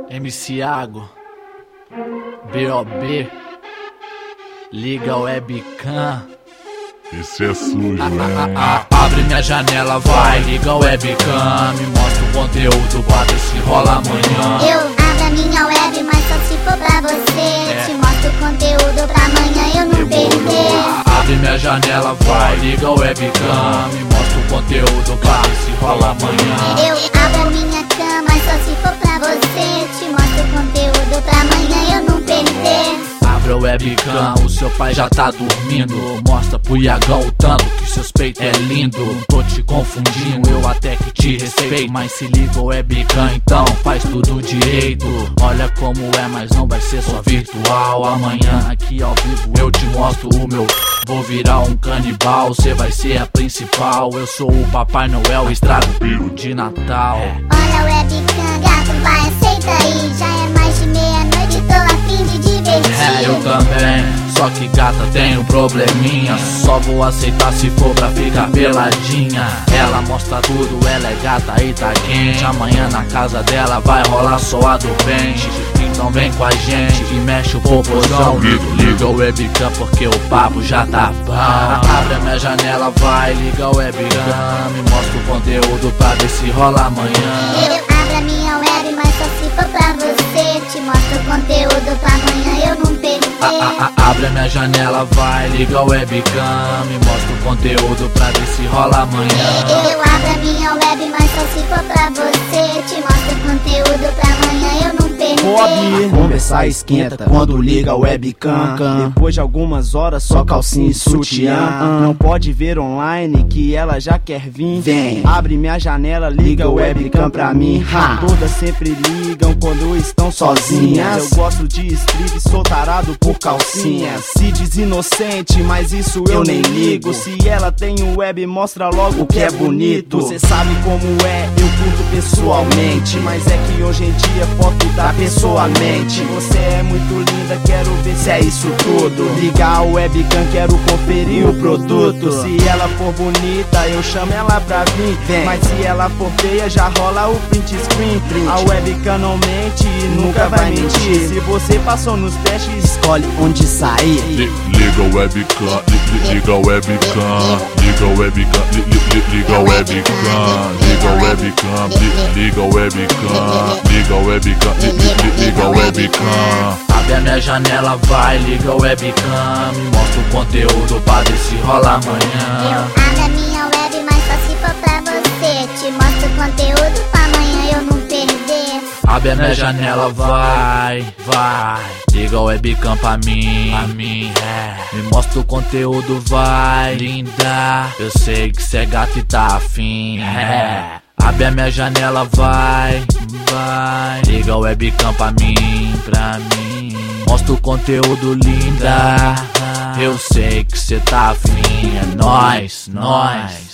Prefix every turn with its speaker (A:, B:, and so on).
A: MC Iago, B.O.B. Liga o webcam.
B: Esse é sujo, né?
A: Abre minha janela, vai, liga o webcam. Me mostra o conteúdo pra ver se rola amanhã.
C: Eu abro a minha web, mas só se for pra você. Te mostro o conteúdo pra amanhã eu não perder.
A: Abre minha janela, vai, liga o webcam. Me mostra o conteúdo pra ver se rola amanhã.
C: Eu abro a minha cama, mas só se for pra você. Te mostro o conteúdo pra amanhã eu não perder.
A: Abre o webcam, o seu pai já tá dormindo. Mostra pro Iagão o tanto que seus peitos é lindo. Não tô te confundindo, eu até que te respeito, mas se liga o webcam então, faz tudo direito. Olha como é, mas não vai ser só virtual. Amanhã aqui ao vivo eu te mostro o meu. Vou virar um canibal, cê vai ser a principal. Eu sou o Papai Noel, estrago o peru de Natal.
C: Olha o webcam, gato, vai, aceita aí. Já é mais de meia-noite, tô a fim de divertir.
A: Eu também, só que gata tem um probleminha. Só vou aceitar se for pra ficar peladinha. Ela mostra tudo, ela é gata e tá quente. Amanhã na casa dela vai rolar só a do pente. Então vem com a gente e mexe o popozão. Liga o webcam porque o papo já tá bom. Abre a minha janela, vai, liga o webcam. Me mostra o conteúdo pra ver se rola amanhã.
C: Eu abro a minha web, mas só se for pra você. Te mostro o conteúdo pra amanhã eu não perder.
A: Abre a minha janela, vai, liga o webcam. Me mostra o conteúdo pra ver se rola amanhã.
C: Eu abro a minha web, mas só se for pra você. Te mostro o conteúdo pra amanhã eu não perder.
D: A conversa esquenta quando liga o webcam. Depois de algumas horas só calcinha e sutiã. Não pode ver online que ela já quer vir. Vem, abre minha janela, liga o webcam pra mim. Todas sempre ligam quando estão sozinhas. Eu gosto de strip, sou tarado por calcinhas. Se diz inocente, mas isso eu nem ligo. Se ela tem um web, mostra logo o que é bonito. Cê sabe como é, eu curto pessoalmente. Mas é que hoje em dia foto dá pessoalmente. Você é muito linda, quero ver se é isso tudo. Ligar o webcam, quero conferir o produto. Se ela for bonita, eu chamo ela pra vir. Mas se ela for feia, já rola o print screen. A webcam não mente e nunca vai mentir. Se você passou nos testes, escolhe onde sair.
B: Liga o webcam, liga o webcam, liga o webcam, liga o webcam, liga o webcam, liga o webcam, liga o webcam, liga o webcam.
A: Abre a minha janela, vai, liga o webcam. Me mostra o conteúdo pra ver se rola
C: Eu
A: amanhã.
C: abro a minha web, mas só se for pra você. Te mostro o conteúdo pra amanhã eu não perder.
A: Abre a minha janela, vai, vai, liga o webcam pra mim, Me mostra o conteúdo, vai, linda. Eu sei que cê é gata e tá afim, Abre a minha janela, vai, vai, liga o webcam pra mim, Mostra o conteúdo, linda. Eu sei que cê tá afim, é nóis, nóis.